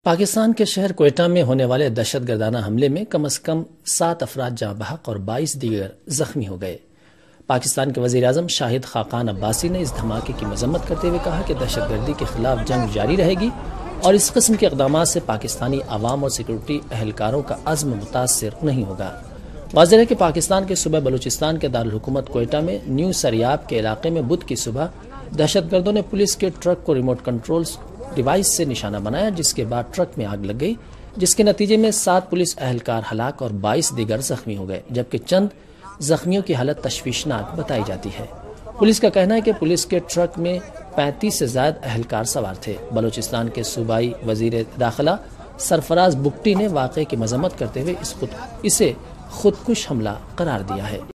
पाकिस्तान के शहर क्वेटा में होने वाले दहशतगर्दाना हमले में कम से कम 7 अफराद जाँ बहक और 22 दीगर जख्मी हो गए। पाकिस्तान के वज़ीर आज़म शाहिद खाकान अब्बासी ने इस धमाके की मजम्मत करते हुए कहा कि दहशतगर्दी के खिलाफ जंग जारी रहेगी और इस किस्म के इक़दाम से पाकिस्तानी अवाम और सिक्योरिटी अहलकारों का अज़्म मुतासर नहीं होगा। वाज़ेह है कि पाकिस्तान के सूबा बलूचिस्तान के दारुल हुकूमत क्वेटा में न्यू सरियाब के इलाके में बुध की सुबह दहशतगर्दों ने पुलिस के ट्रक को रिमोट कंट्रोल डिवाइस से निशाना बनाया, जिसके बाद ट्रक में आग लग गई, जिसके नतीजे में 7 पुलिस अहलकार हलाक और 22 दीगर जख्मी हो गए, जबकि चंद जख्मियों की हालत तशवीशनाक बताई जाती है। पुलिस का कहना है कि पुलिस के ट्रक में 35 से ज्यादा अहलकार सवार थे। बलूचिस्तान के सूबाई वजीर दाखिला सरफराज बुगटी ने वाक़े की मजम्मत करते हुए इसे खुदकुश हमला करार दिया है।